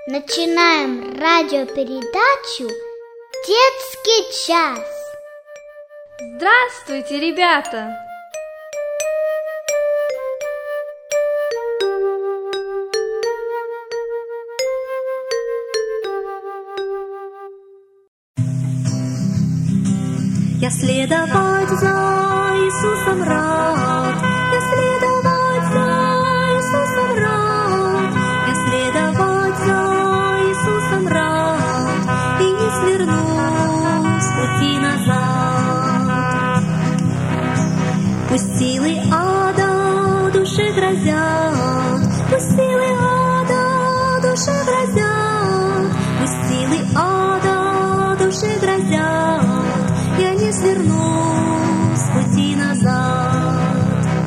Начинаем радиопередачу «Детский час». Здравствуйте, ребята! Я следовать за Иисусом рад, я следовать за Иисусом рад, я следовать за Иисусом рад, и не сверну с пути назад. Пусть силы ада душе грозят, пусть силы ада душе грозят, пусть силы ада душе грозят, я не сверну с пути назад.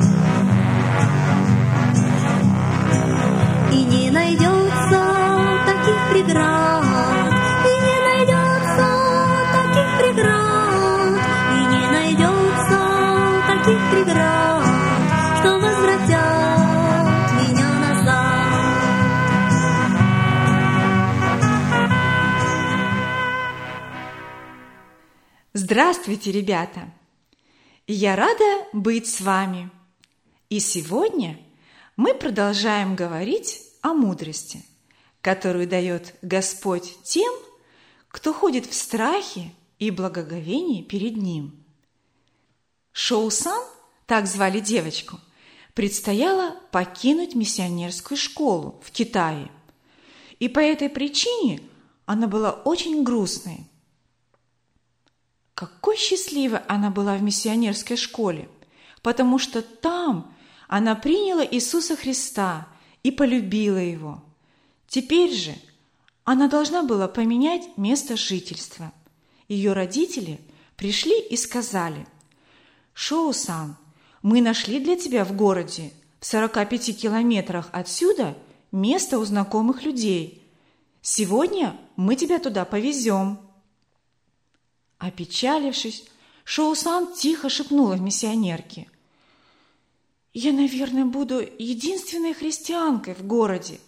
И не найдется таких преград, и не найдется таких преград, и не найдется таких преград, что возвратят меня назад. Здравствуйте, ребята! Я рада быть с вами. И сегодня мы продолжаем говорить о мудрости, которую дает Господь тем, кто ходит в страхе и благоговении перед Ним. Шоу-сан, так звали девочку, предстояло покинуть миссионерскую школу в Китае. И по этой причине она была очень грустной. Какой счастливой она была в миссионерской школе, потому что там она приняла Иисуса Христа и полюбила Его. Теперь же она должна была поменять место жительства. Ее родители пришли и сказали: «Шоу-сан, мы нашли для тебя в городе, в 45 километрах отсюда, место у знакомых людей. Сегодня мы тебя туда повезем». Опечалившись, Шоу-сан тихо шепнула миссионерке: «Я, наверное, буду единственной христианкой в городе».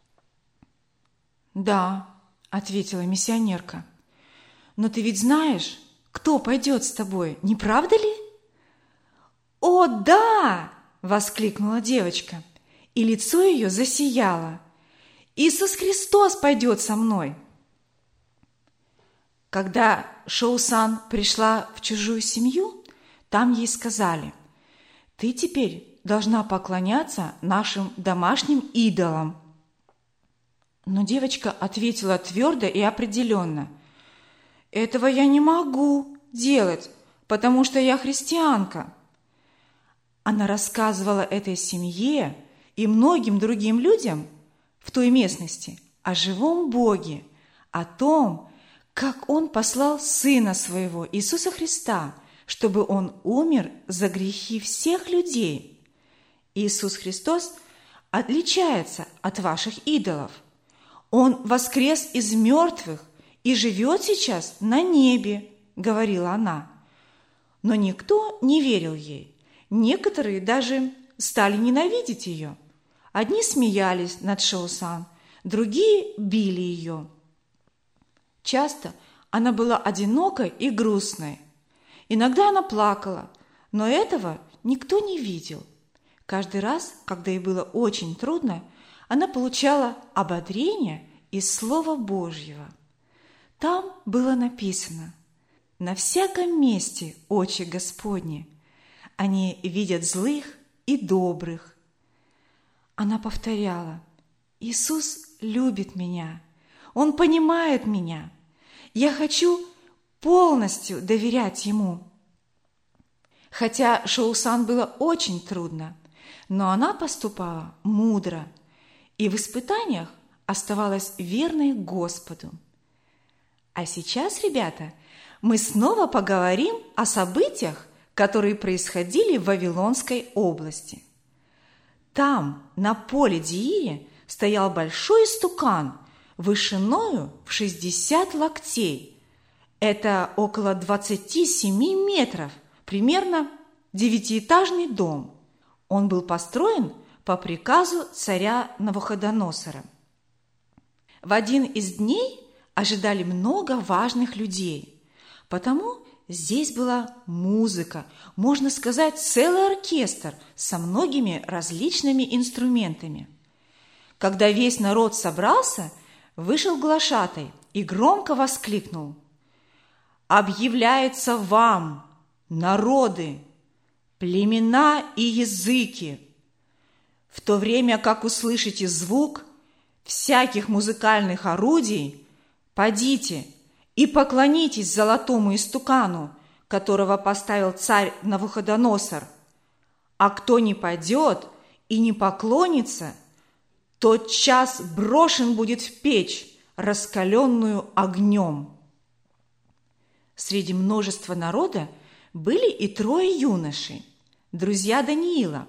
«Да», — ответила миссионерка, «но ты ведь знаешь, кто пойдет с тобой, не правда ли?» «О, да!» — воскликнула девочка, и лицо ее засияло. «Иисус Христос пойдет со мной!» Когда Шоу-сан пришла в чужую семью, там ей сказали: «Ты теперь должна поклоняться нашим домашним идолам». Но девочка ответила твердо и определенно: «Этого я не могу делать, потому что я христианка». Она рассказывала этой семье и многим другим людям в той местности о живом Боге, о том, как Он послал Сына Своего, Иисуса Христа, чтобы Он умер за грехи всех людей. Иисус Христос отличается от ваших идолов. Он воскрес из мертвых и живет сейчас на небе, говорила она. Но никто не верил ей. Некоторые даже стали ненавидеть ее. Одни смеялись над Шоу-сан, другие били ее. Часто она была одинокой и грустной. Иногда она плакала, но этого никто не видел. Каждый раз, когда ей было очень трудно, она получала ободрение из Слова Божьего. Там было написано: «На всяком месте очи Господни, они видят злых и добрых». Она повторяла: «Иисус любит меня, Он понимает меня. Я хочу полностью доверять Ему». Хотя Шоу-сан было очень трудно, но она поступала мудро и в испытаниях оставалась верной Господу. А сейчас, ребята, мы снова поговорим о событиях, которые происходили в Вавилонской области. Там, на поле Деире, стоял большой истукан вышиною в 60 локтей. Это около 27 метров, примерно 9-этажный дом. Он был построен по приказу царя Навуходоносора. В один из дней ожидали много важных людей, потому здесь была музыка, можно сказать, целый оркестр со многими различными инструментами. Когда весь народ собрался, вышел глашатай и громко воскликнул: «Объявляется вам, народы, племена и языки! В то время, как услышите звук всяких музыкальных орудий, подите и поклонитесь золотому истукану, которого поставил царь Навуходоносор. А кто не пойдет и не поклонится, тот час брошен будет в печь, раскаленную огнем». Среди множества народа были и 3 юношей, друзья Даниила.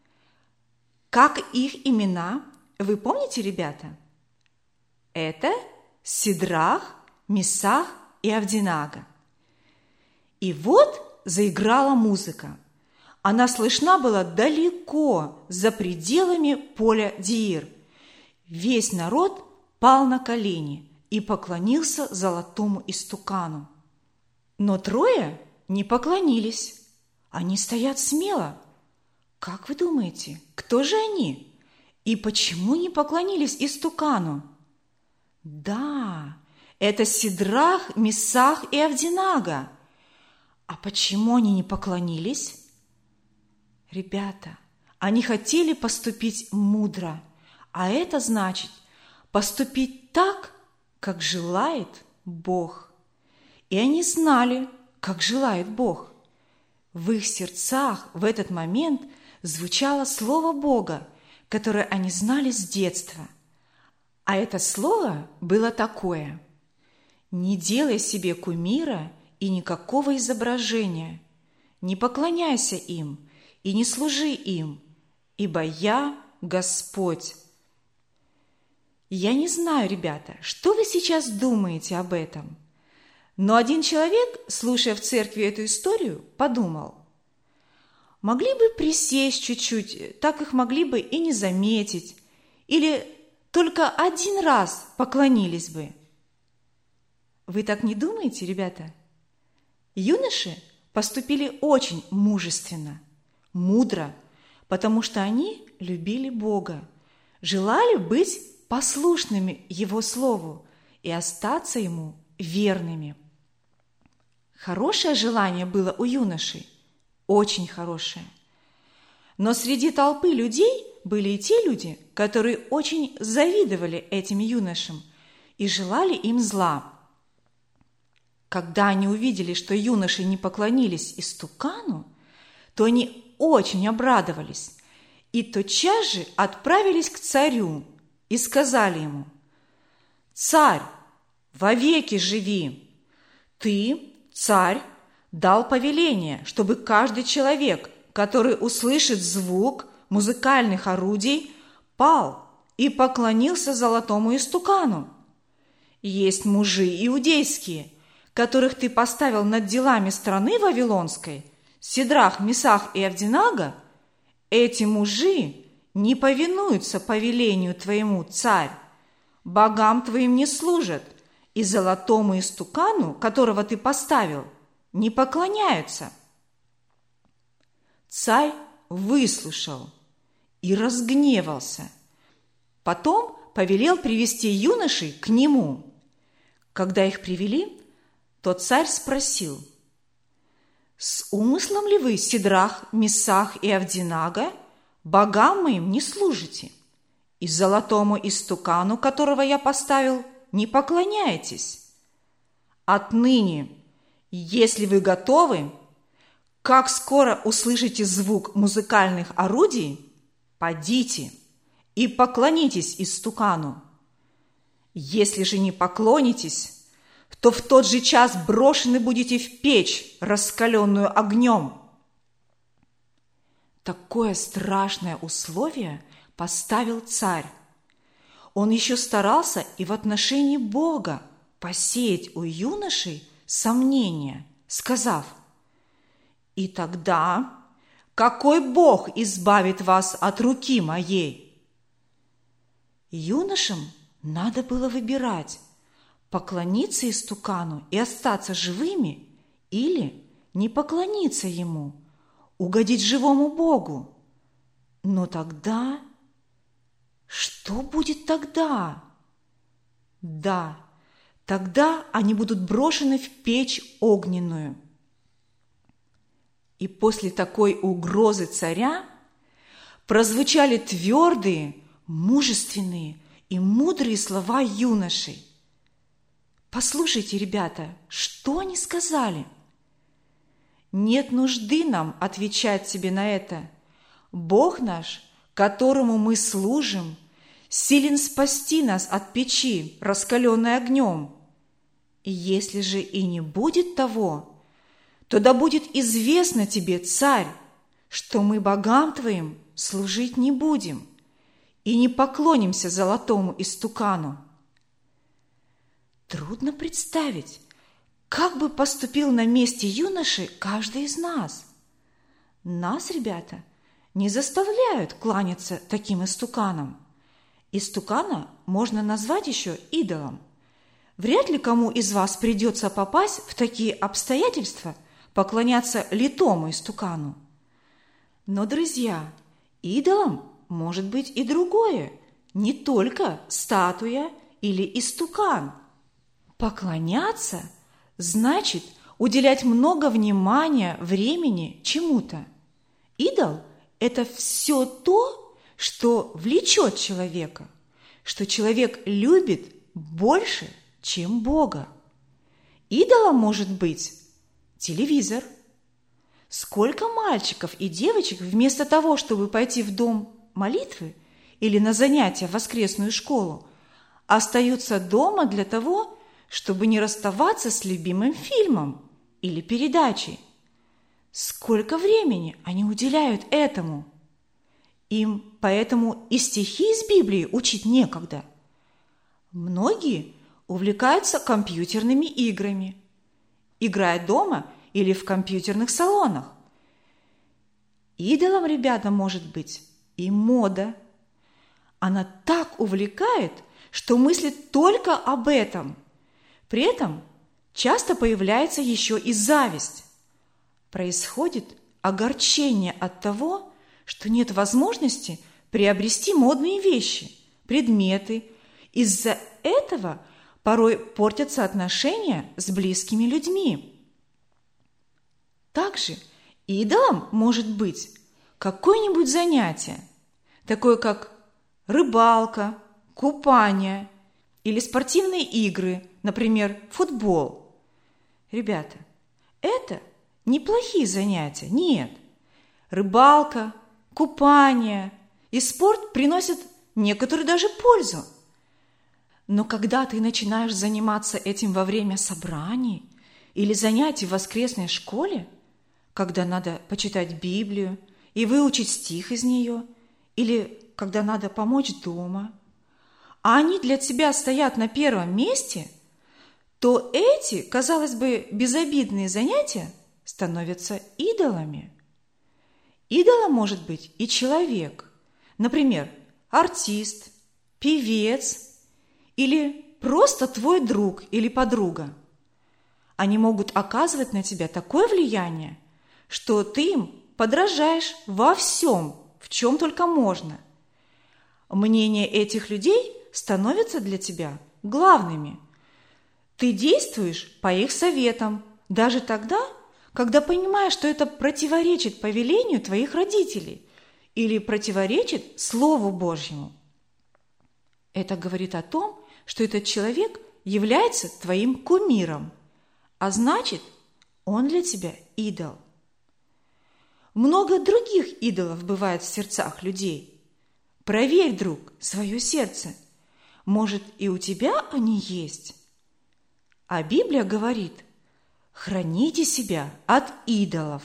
Как их имена, вы помните, ребята? Это Сидрах, Месах и Авдинага. И вот заиграла музыка. Она слышна была далеко, за пределами поля Деир. Весь народ пал на колени и поклонился золотому истукану. Но 3 не поклонились. Они стоят смело. Как вы думаете, кто же они? И почему не поклонились истукану? Да, это Сидрах, Месах и Авдинага. А почему они не поклонились? Ребята, они хотели поступить мудро, а это значит поступить так, как желает Бог. И они знали, как желает Бог. В их сердцах в этот момент звучало слово Бога, которое они знали с детства. А это слово было такое: «Не делай себе кумира и никакого изображения, не поклоняйся им и не служи им, ибо я Господь». Я не знаю, ребята, что вы сейчас думаете об этом, но один человек, слушая в церкви эту историю, подумал: могли бы присесть чуть-чуть, так их могли бы и не заметить, или только один раз поклонились бы. Вы так не думаете, ребята? Юноши поступили очень мужественно, мудро, потому что они любили Бога, желали быть послушными Его Слову и остаться Ему верными. Хорошее желание было у юношей, очень хорошее. Но среди толпы людей были и те люди, которые очень завидовали этим юношам и желали им зла. Когда они увидели, что юноши не поклонились истукану, то они очень обрадовались и тотчас же отправились к царю и сказали ему: «Царь, вовеки живи! Ты, царь, дал повеление, чтобы каждый человек, который услышит звук музыкальных орудий, пал и поклонился золотому истукану. Есть мужи иудейские, которых ты поставил над делами страны Вавилонской, Сидрах, Месах и Авдинага. Эти мужи не повинуются повелению твоему, царь, богам твоим не служат, и золотому истукану, которого ты поставил, не поклоняются». Царь выслушал и разгневался. Потом повелел привести юношей к нему. Когда их привели, то царь спросил: «С умыслом ли вы, Сидрах, Месах и Авдинага, богам моим не служите, и золотому истукану, которого я поставил, не поклоняетесь? Отныне, если вы готовы, как скоро услышите звук музыкальных орудий, подите и поклонитесь истукану. Если же не поклонитесь, то в тот же час брошены будете в печь, раскаленную огнем». Такое страшное условие поставил царь. Он еще старался и в отношении Бога посеять у юношей сомнения, сказав: «И тогда какой Бог избавит вас от руки моей?» Юношам надо было выбирать, поклониться истукану и остаться живыми или не поклониться ему, угодить живому Богу. Но тогда... Что будет тогда? Да, тогда они будут брошены в печь огненную. И после такой угрозы царя прозвучали твердые, мужественные и мудрые слова юношей. Послушайте, ребята, что они сказали? Нет нужды нам отвечать себе на это. Бог наш, которому мы служим, силен спасти нас от печи, раскаленной огнем. И если же и не будет того, то да будет известно тебе, царь, что мы богам твоим служить не будем и не поклонимся золотому истукану. Трудно представить, как бы поступил на месте юноши каждый из нас. Нас, ребята, не заставляют кланяться таким истуканам. Истукана можно назвать еще идолом. Вряд ли кому из вас придется попасть в такие обстоятельства, поклоняться литому истукану. Но, друзья, идолом может быть и другое, не только статуя или истукан. Поклоняться значит уделять много внимания, времени чему-то. Идол – это все то, что влечет человека, что человек любит больше, чем Бога. Идолом может быть телевизор. Сколько мальчиков и девочек вместо того, чтобы пойти в дом молитвы или на занятия в воскресную школу, остаются дома для того, чтобы не расставаться с любимым фильмом или передачей. Сколько времени они уделяют этому? Им поэтому и стихи из Библии учить некогда. Многие увлекаются компьютерными играми, играя дома или в компьютерных салонах. Идолом, ребята, может быть и мода. Она так увлекает, что мыслит только об этом. При этом часто появляется еще и зависть. Происходит огорчение от того, что нет возможности приобрести модные вещи, предметы. Из-за этого порой портятся отношения с близкими людьми. Также идолом может быть какое-нибудь занятие, такое как рыбалка, купание или спортивные игры, например, футбол. Ребята, это неплохие занятия, нет. Рыбалка, купание и спорт приносят некоторую даже пользу. Но когда ты начинаешь заниматься этим во время собраний или занятий в воскресной школе, когда надо почитать Библию и выучить стих из нее, или когда надо помочь дома, а они для тебя стоят на первом месте, то эти, казалось бы, безобидные занятия становятся идолами. Идолом может быть и человек, например, артист, певец или просто твой друг или подруга. Они могут оказывать на тебя такое влияние, что ты им подражаешь во всем, в чем только можно. Мнение этих людей становится для тебя главными. Ты действуешь по их советам, даже тогда, когда понимаешь, что это противоречит повелению твоих родителей или противоречит Слову Божьему. Это говорит о том, что этот человек является твоим кумиром, а значит, он для тебя идол. Много других идолов бывает в сердцах людей. Проверь, друг, свое сердце. Может, и у тебя они есть? А Библия говорит: храните себя от идолов.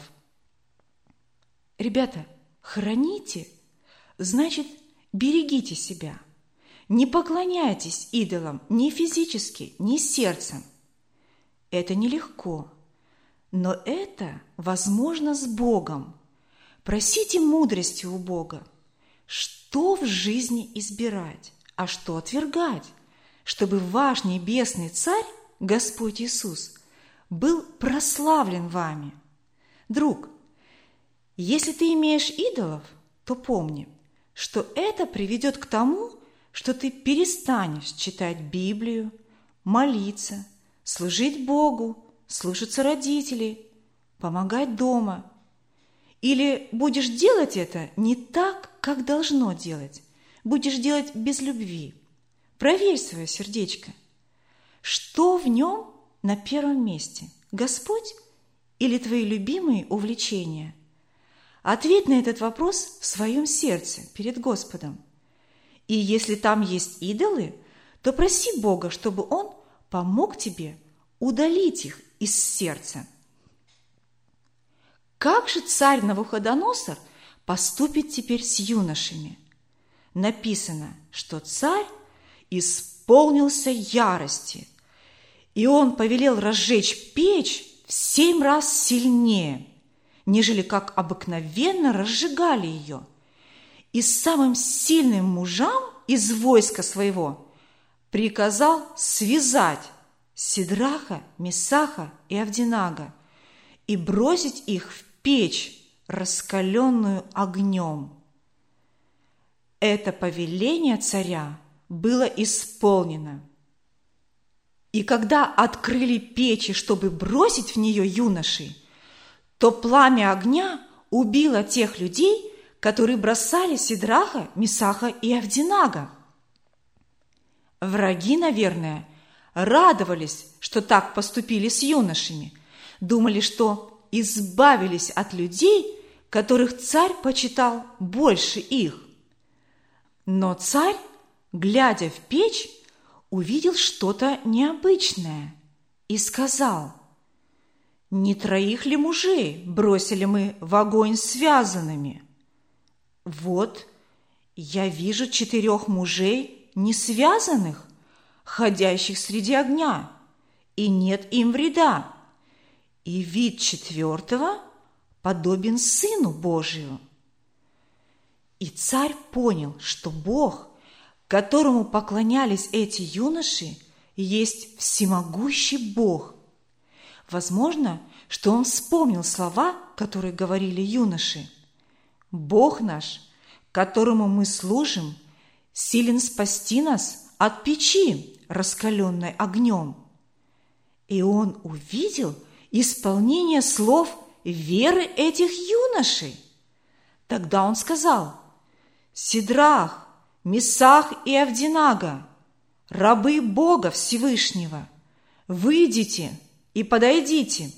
Ребята, храните, значит, берегите себя. Не поклоняйтесь идолам ни физически, ни сердцем. Это нелегко, но это возможно с Богом. Просите мудрости у Бога, что в жизни избирать, а что отвергать, чтобы ваш небесный Царь, Господь Иисус, был прославлен вами. Друг, если ты имеешь идолов, то помни, что это приведет к тому, что ты перестанешь читать Библию, молиться, служить Богу, слушаться родителей, помогать дома. Или будешь делать это не так, как должно делать, будешь делать без любви. Проверь свое сердечко. Что в нем на первом месте? Господь или твои любимые увлечения? Ответь на этот вопрос в своем сердце перед Господом. И если там есть идолы, то проси Бога, чтобы Он помог тебе удалить их из сердца. Как же царь Навуходоносор поступит теперь с юношами? Написано, что царь исполнился ярости, и он повелел разжечь печь в 7 раз сильнее, нежели как обыкновенно разжигали ее. И самым сильным мужам из войска своего приказал связать Сидраха, Месаха и Авдинага и бросить их в печь, раскаленную огнем. Это повеление царя было исполнено. И когда открыли печи, чтобы бросить в нее юношей, то пламя огня убило тех людей, которые бросали Сидраха, Месаха и Авдинага. Враги, наверное, радовались, что так поступили с юношами, думали, что избавились от людей, которых царь почитал больше их. Но царь, глядя в печь, увидел что-то необычное и сказал: «Не 3 ли мужей бросили мы в огонь связанными? Вот, я вижу 4 мужей не связанных, ходящих среди огня, и нет им вреда, и вид 4 подобен Сыну Божию». И царь понял, что Бог, которому поклонялись эти юноши, есть всемогущий Бог. Возможно, что он вспомнил слова, которые говорили юноши: «Бог наш, которому мы служим, силен спасти нас от печи, раскаленной огнем». И он увидел исполнение слов веры этих юношей. Тогда он сказал: «Сидрах, Месах и Авдинага, рабы Бога Всевышнего, выйдите и подойдите».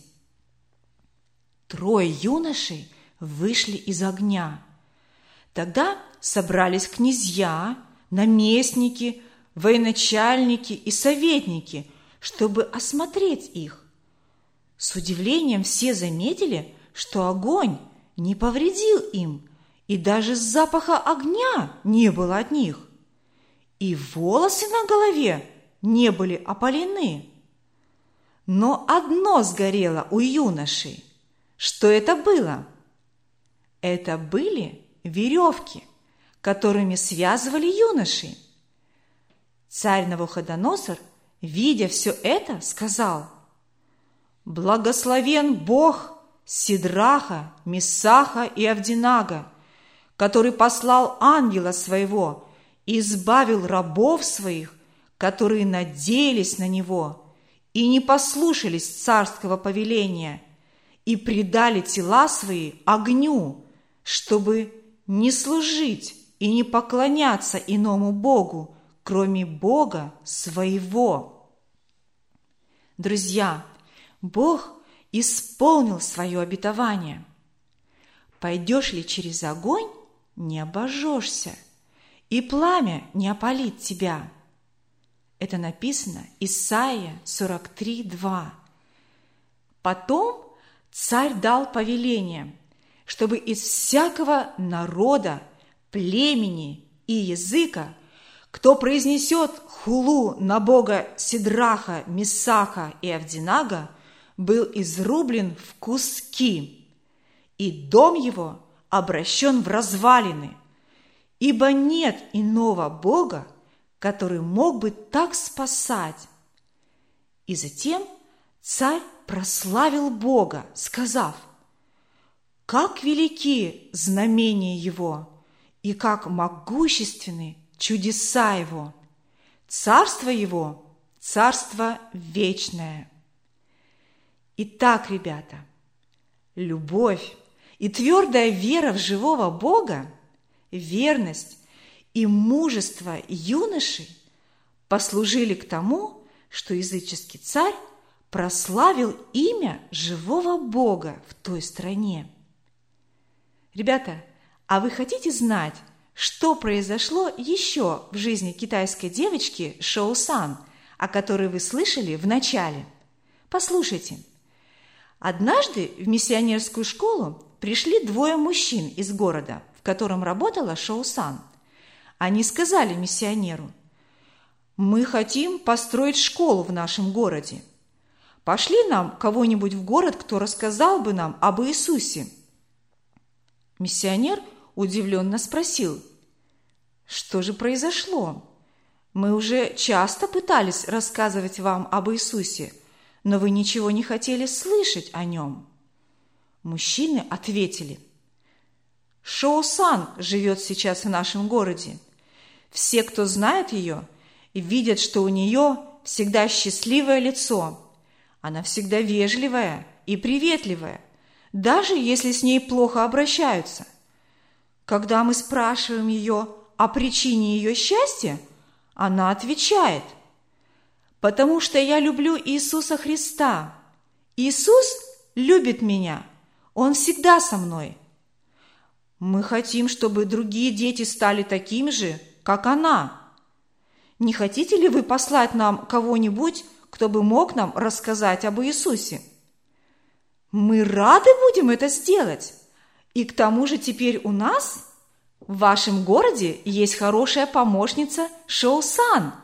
3 юношей вышли из огня. Тогда собрались князья, наместники, военачальники и советники, чтобы осмотреть их. С удивлением все заметили, что огонь не повредил им, и даже запаха огня не было от них, и волосы на голове не были опалены. Но одно сгорело у юношей. Что это было? Это были веревки, которыми связывали юношей. Царь Навуходоносор, видя все это, сказал: «Благословен Бог Сидраха, Месаха и Авдинага, который послал ангела своего и избавил рабов своих, которые надеялись на него и не послушались царского повеления и предали тела свои огню, чтобы не служить и не поклоняться иному Богу, кроме Бога своего». Друзья, Бог исполнил свое обетование. Пойдешь ли через огонь, не обожжешься, и пламя не опалит тебя. Это написано Исайя 43:2. Потом царь дал повеление, чтобы из всякого народа, племени и языка, кто произнесет хулу на Бога Сидраха, Месаха и Авдинага, был изрублен в куски, и дом его обращен в развалины, ибо нет иного Бога, который мог бы так спасать. И затем царь прославил Бога, сказав: «Как велики знамения Его, и как могущественны чудеса Его! Царство Его – царство вечное». Итак, ребята, любовь и твердая вера в живого Бога, верность и мужество юноши послужили к тому, что языческий царь прославил имя живого Бога в той стране. Ребята, а вы хотите знать, что произошло еще в жизни китайской девочки Шоу Сан, о которой вы слышали в начале? Послушайте. Однажды в миссионерскую школу пришли двое мужчин из города, в котором работала Шоу Сан. Они сказали миссионеру: «Мы хотим построить школу в нашем городе. Пошли нам кого-нибудь в город, кто рассказал бы нам об Иисусе». Миссионер удивленно спросил: «Что же произошло? Мы уже часто пытались рассказывать вам об Иисусе, но вы ничего не хотели слышать о нем». Мужчины ответили: «Шоу Сан живет сейчас в нашем городе. Все, кто знает ее, видят, что у нее всегда счастливое лицо. Она всегда вежливая и приветливая, даже если с ней плохо обращаются. Когда мы спрашиваем ее о причине ее счастья, она отвечает: «Потому что я люблю Иисуса Христа. Иисус любит меня. Он всегда со мной. Мы хотим, чтобы другие дети стали такими же, как она. Не хотите ли вы послать нам кого-нибудь, кто бы мог нам рассказать об Иисусе? Мы рады будем это сделать. И к тому же теперь у нас в вашем городе есть хорошая помощница Шоу Сан».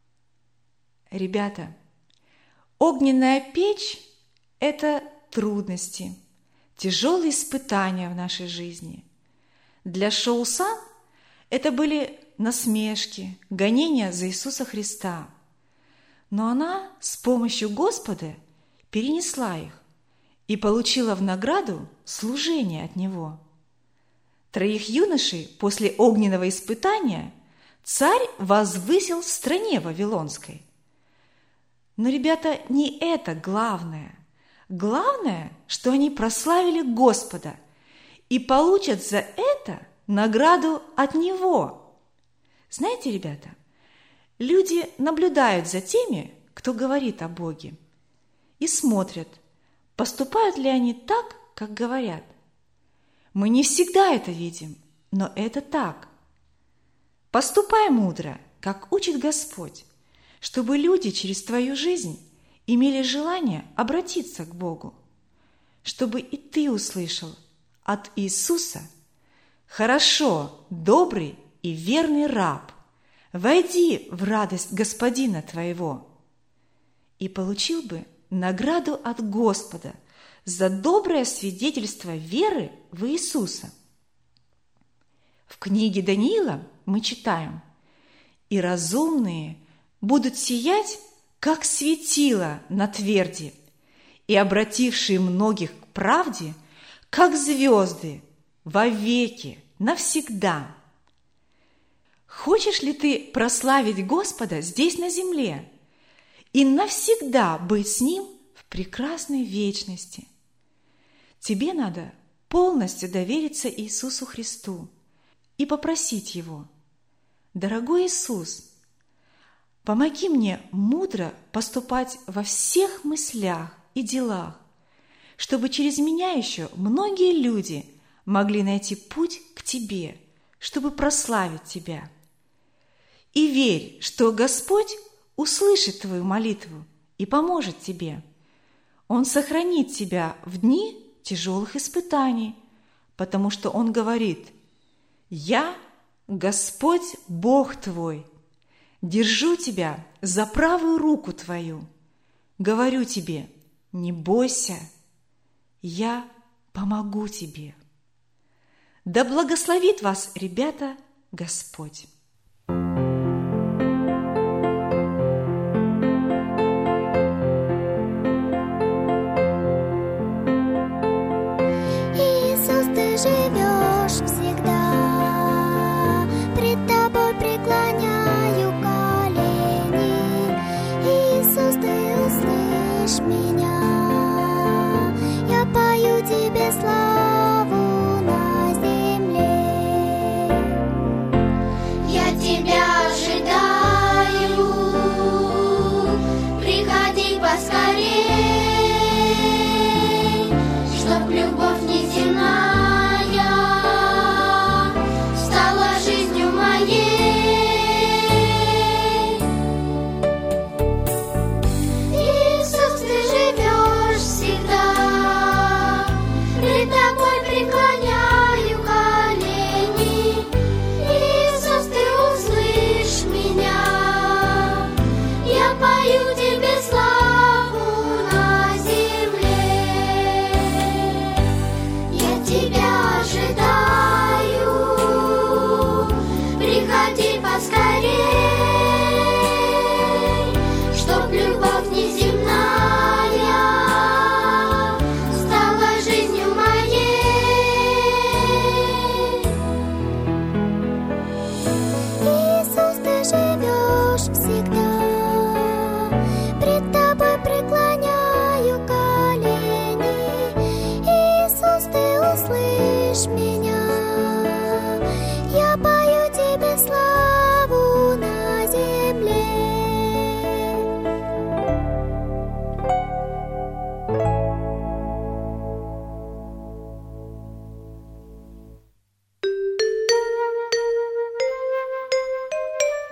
Ребята, огненная печь – это трудности, тяжелые испытания в нашей жизни. Для Шоу Сан это были насмешки, гонения за Иисуса Христа. Но она с помощью Господа перенесла их и получила в награду служение от Него. 3 юношей после огненного испытания царь возвысил в стране Вавилонской. Но, ребята, не это главное. Главное, что они прославили Господа и получат за это награду от Него. Знаете, ребята, люди наблюдают за теми, кто говорит о Боге, и смотрят, поступают ли они так, как говорят. Мы не всегда это видим, но это так. Поступай мудро, как учит Господь, чтобы люди через твою жизнь имели желание обратиться к Богу, чтобы и ты услышал от Иисуса: «Хорошо, добрый и верный раб, войди в радость Господина твоего», и получил бы награду от Господа за доброе свидетельство веры в Иисуса. В книге Даниила мы читаем: «И разумные будут сиять, как светило на тверди, и обратившие многих к правде, как звезды, вовеки, навсегда». Хочешь ли ты прославить Господа здесь на земле и навсегда быть с Ним в прекрасной вечности? Тебе надо полностью довериться Иисусу Христу и попросить Его: «Дорогой Иисус, помоги мне мудро поступать во всех мыслях и делах, чтобы через меня еще многие люди могли найти путь к Тебе, чтобы прославить Тебя. И верь, что Господь услышит твою молитву и поможет тебе. Он сохранит тебя в дни тяжелых испытаний, потому что Он говорит: «Я, Господь Бог твой, держу тебя за правую руку твою. Говорю тебе: не бойся, я помогу тебе». Да благословит вас, ребята, Господь!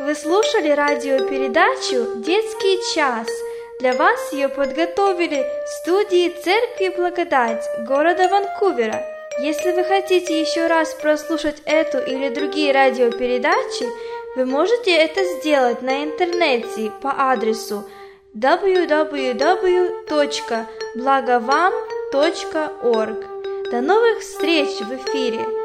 Вы слушали радиопередачу «Детский час». Для вас ее подготовили в студии Церкви Благодать города Ванкувера. Если вы хотите еще раз прослушать эту или другие радиопередачи, вы можете это сделать на интернете по адресу www.blagovam.org. До новых встреч в эфире!